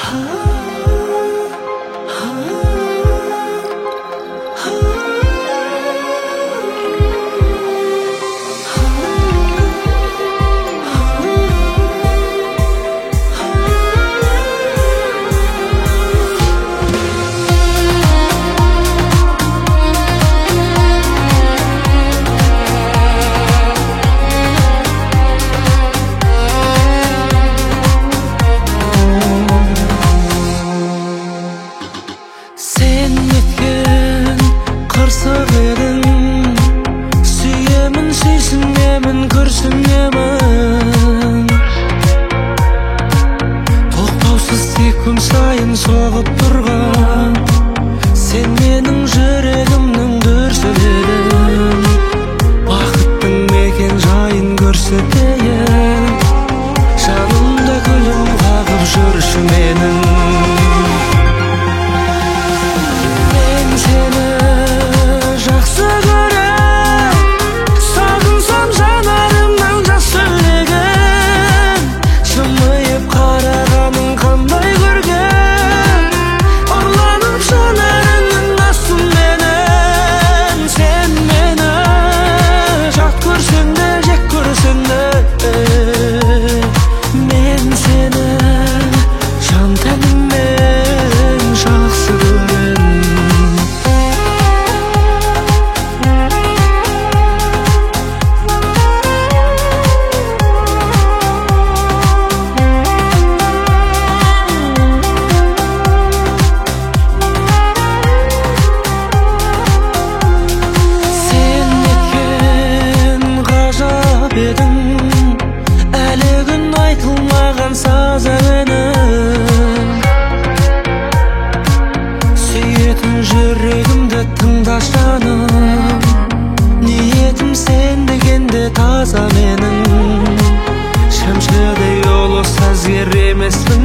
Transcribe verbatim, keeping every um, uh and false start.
Күн сайын соғып тұрған сен менің жүрегімнің дүрсілін, бақыттың мекен жайын көрсетейін, жанымда гүлін қағып жүрші менің. Мен сені жақсы көрем, сағынсам жанарымнан жас сөйлеген, жымиып қарағаның қандай әлі күн айтылмаған саз әуенің, сүйетін жүрегімді тыңда жаным, ниетім сен дегенде таза менің, шәмшідей ұлы сазгер емеспін